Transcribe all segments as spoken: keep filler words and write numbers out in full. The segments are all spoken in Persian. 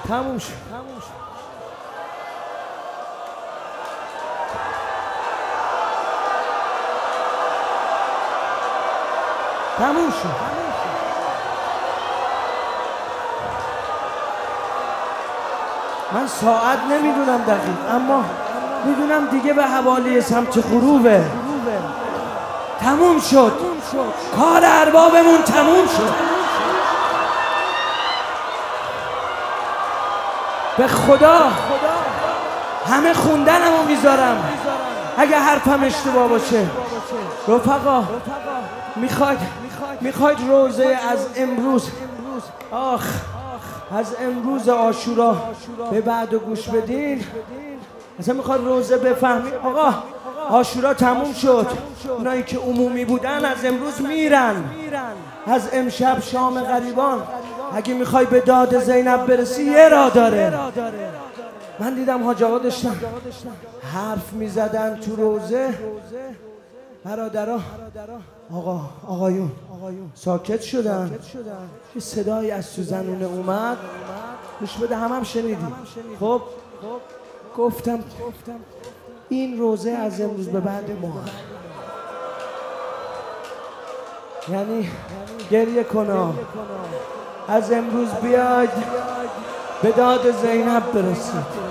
تموم شد. تموم شد. من ساعت نمیدونم دقیق، اما میدونم دیگه به حوالی سمت غروبه. تموم شد. کار اربابمون تموم شد. به خدا همه خوندنمو میذارم اگه حرفم اشتباه باشه. رفقا میخواید میخواید روزه از امروز، آخ از امروز عاشورا به بعد و گوش بدین. اصلا میخواد روزه بفهمید. آقا عاشورا تموم شد. اونایی که عمومی بودن از امروز میرن. از امشب شام غریبان اگه میخوای به داد زینب برسی یه راه داره. من دیدم حاج آقا داشتن حرف میزدن تو روزه. برادرها آقا آقایون ساکت شدن. یه صدایی از تو زنونه اومد. گوش بده، همم هم شنیدی. خب گفتم این روزه از امروز به بعد ما، یعنی گریه کنا از امروز بیاید به داد زینب برسید.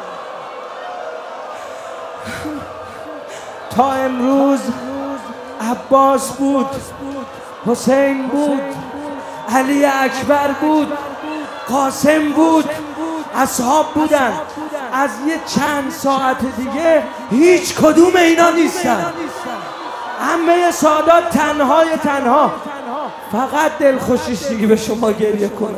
تا امروز عباس بود، حسین بود، علی اکبر بود، قاسم بود، اصحاب بودن. از یه چند ساعت دیگه هیچ کدوم اینا نیستن. همه سادات تنهای تنها. فقط دلخوشیش دیگه به شما گریه کنم.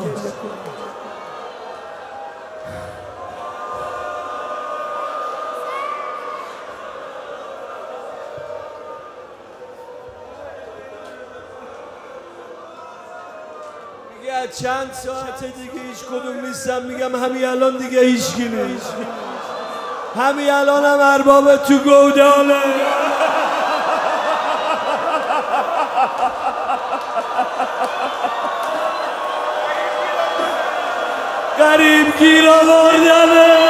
چند ساعت دیگه هیچ کدوم نیستم. میگم همین الان دیگه هیچکی نیست. همین الان هم ارباب تو گوداله. غریب گیر آوردنه.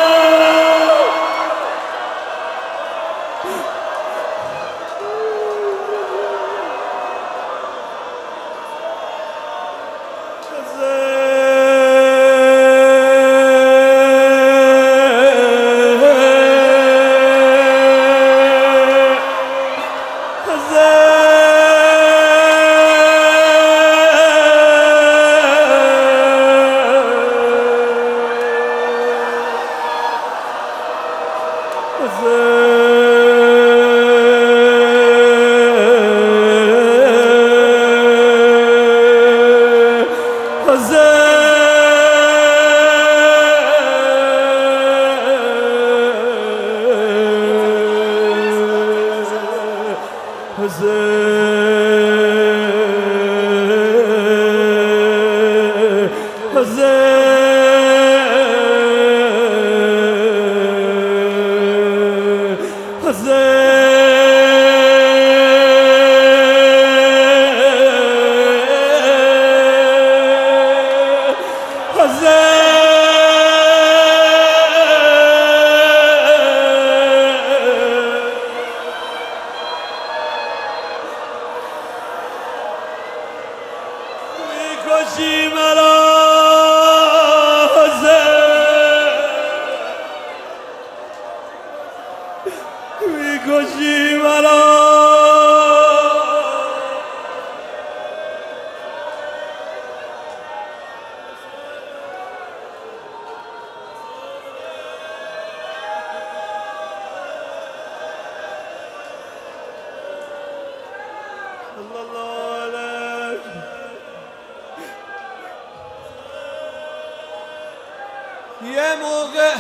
یه موقع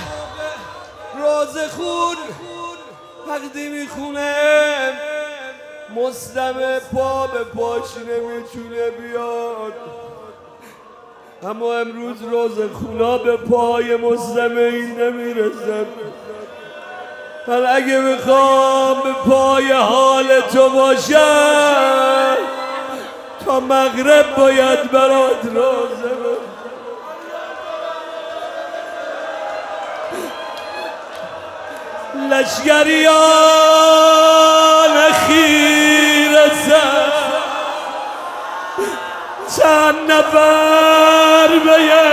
روزه خون وقتی میخونه مسلم پا به پاش نمیتونه بیاد، اما امروز روزه خونا به پای مسلم این نمیرسن. من اگه میخوام به پای حال تو باشم تا مغرب باید برات روزه لشگریان خیره زد چند نفر به